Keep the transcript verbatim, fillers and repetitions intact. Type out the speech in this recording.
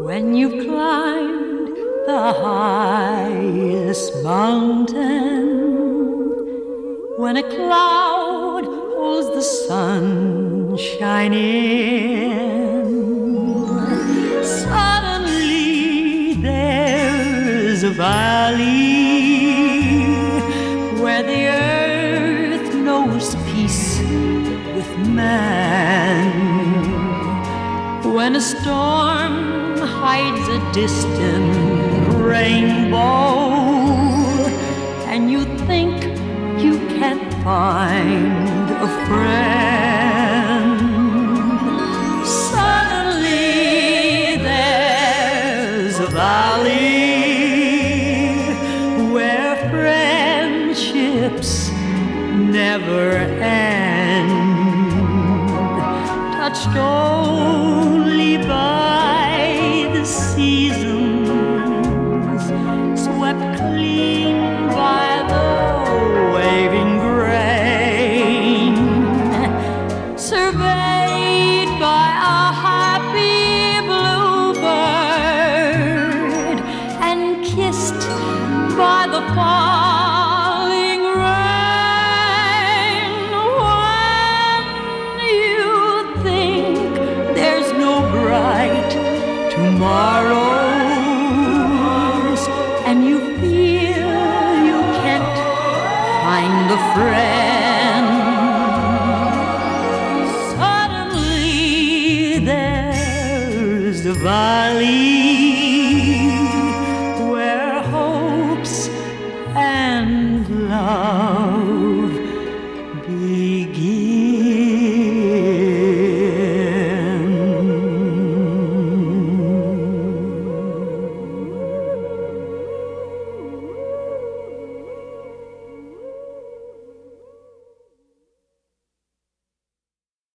When you've climbed the highest mountain, when a cloud holds the sunshine in, suddenly there's a valley where the earth knows peace with man. When a storm hides a distant rainbow and you think you can't find a friend, suddenly there's a valley where friendships never end, touched only by the seasons, swept clean by the waving grain, surveyed by a happy bluebird, and kissed by the falling rain. When you think there's no bright tomorrows, and you feel you can't find a friend, suddenly there's a valley